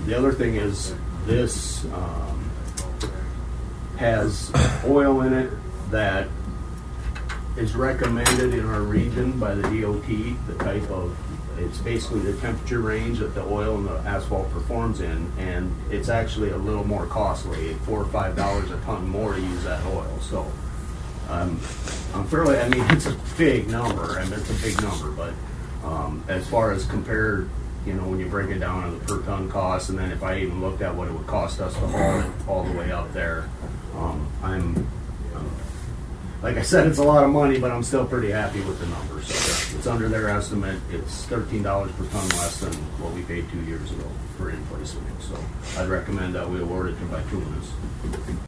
The other thing is this has oil in it that is recommended in our region by the DOT, the type of, it's basically the temperature range that the oil and the asphalt performs in, and it's actually a little more costly, $4 or $5 a ton more to use that oil. So I'm fairly, I mean, it's a big number, and it's a big number, but as far as compared, you know, when you break it down on the per ton cost, and then if I even looked at what it would cost us to haul it all the way up there, like I said, it's a lot of money, but I'm still pretty happy with the numbers. So it's under their estimate. It's $13 per ton less than what we paid 2 years ago for in-place. So I'd recommend that we award it to Bituminous.